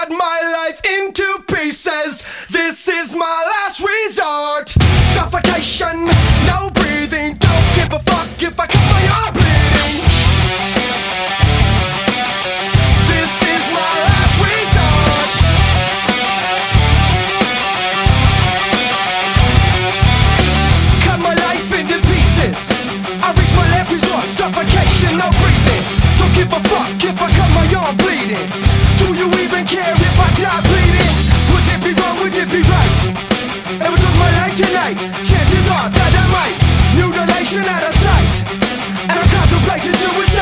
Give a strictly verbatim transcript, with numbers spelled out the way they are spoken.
cut my life into pieces. This is my last resort. Suffocation, no breathing. Don't give a fuck if I cut my arm bleeding. This is my last resort. Cut my life into pieces. I reach my last resort. Suffocation, no breathing. Don't give a fuck if I cut my arm bleeding. Do you even care if I die bleeding? Would it be wrong, would it be right? If I took my life tonight, chances are that I might. Mutilation out of sight, and I'm contemplating suicide.